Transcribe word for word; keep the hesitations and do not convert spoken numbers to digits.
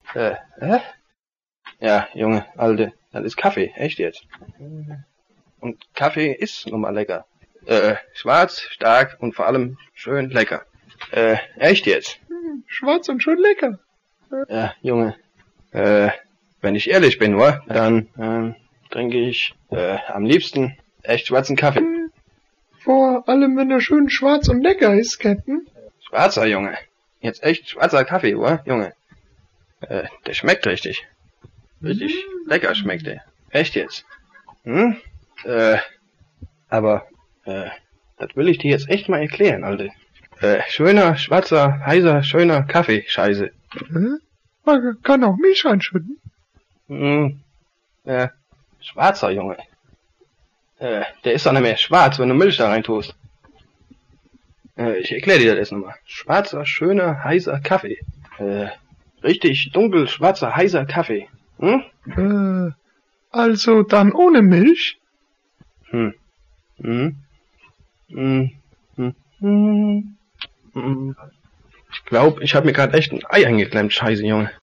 Äh, hä? Ja, Junge, Alte, das ist Kaffee, echt jetzt. Und Kaffee ist nun mal lecker. Äh, schwarz, stark und vor allem schön lecker. Äh, echt jetzt. Hm, schwarz und schön lecker. Ja, Junge, äh, wenn ich ehrlich bin, wa, dann ähm, trinke ich äh, am liebsten echt schwarzen Kaffee. Hm, vor allem, wenn er schön schwarz und lecker ist, Captain. Schwarzer, Junge. Jetzt echt schwarzer Kaffee, wa, Junge. Äh, der schmeckt richtig. Richtig Mm. lecker schmeckt der. Echt jetzt. Hm? Äh, aber, äh, das will ich dir jetzt echt mal erklären, Alte. Äh, schöner, schwarzer, heißer, schöner Kaffee, Scheiße. Hä? Man kann auch Milch reinschütten. Hm, äh, schwarzer, Junge. Äh, der ist doch nicht mehr schwarz, wenn du Milch da rein tust. Äh, ich erkläre dir das jetzt nochmal. Schwarzer, schöner, heißer Kaffee. Äh, richtig dunkel, schwarzer, heißer Kaffee. Hm? Äh, also dann ohne Milch? Hm. Hm. Hm. Hm. Hm. Hm. Ich glaube, ich habe mir gerade echt ein Ei eingeklemmt, Scheiße, Junge.